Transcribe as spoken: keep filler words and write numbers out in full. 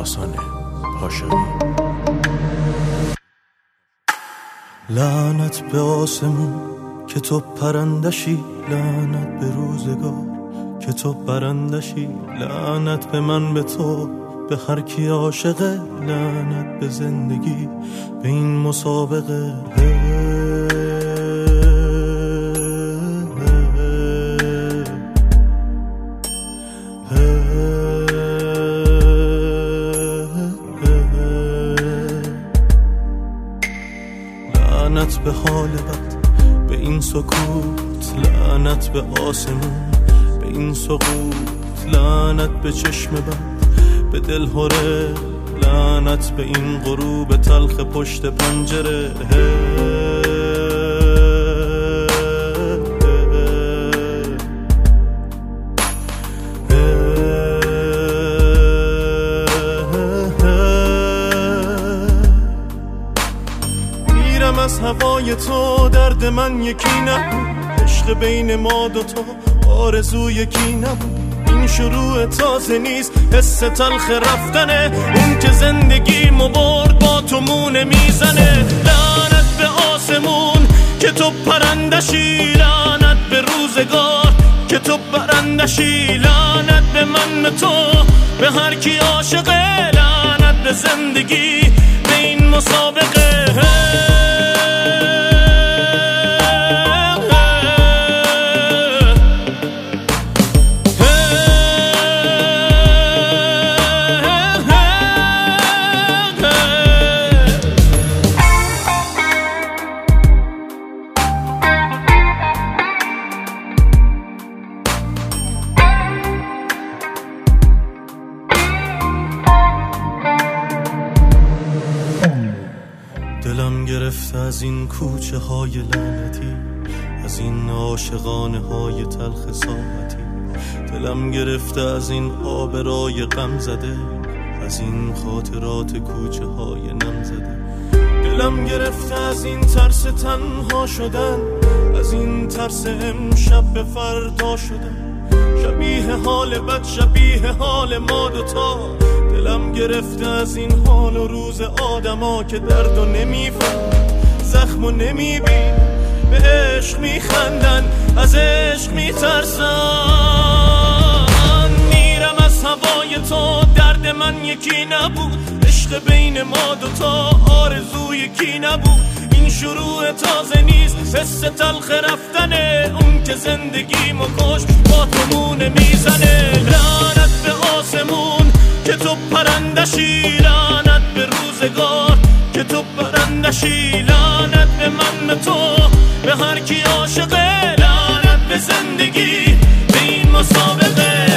داستان پاشایی. لعنت به آسمون که تو پرندشی، لعنت به روزگار که تو برندشی، لعنت به من به تو به هر کی عاشقه، لعنت به زندگی به این مسابقه. لعنت به حال بد، به این سکوت، لعنت به آسمون به این سقوط، لعنت به چشم بد، به دل هره، لعنت به این غروب تلخ پشت پنجره. میرم از هوای تو، درد من یکی نبود، عشق بین ما دوتا آرزو یکی نبود. این شروع تازه نیست، حس تلخ رفتنه، اون که زندگیمو برد با تو مونه میزنه. لعنت به آسمون که تو پرندشی، لعنت به روزگار که تو برندشی، لعنت به من به تو به هر کی عاشقه، لعنت به زندگی به این مسابقه. دلم گرفته از این کوچه های لعنتی، از این عاشقانه های تلخ ساعتی. دلم گرفته از این آبرای غم زده، از این خاطرات کوچه های نم زده. دلم گرفته از این ترس تنها شدن، از این ترس امشب به فردا شدن. شبیه حال بد، شبیه حال ما دوتا. دلم گرفته از این حال و روز آدما که دردو نمیفهم، زخمو نمیبین، به عشق میخندن، از عشق میترسن. میرم از هوای تو، درد من یکی نبود، عشق بین ما دوتا آرزو یکی نبود. این شروع تازه نیست، حس تلخ رفتنه، اون که زندگیمو کش با تو مونه میزنه. لعنت به آسمون که تو پرندشی، لعنت به روزگار که تو برندشی، لعنت به من به تو به هر کی عاشقه، لعنت به زندگی به این مسابقه.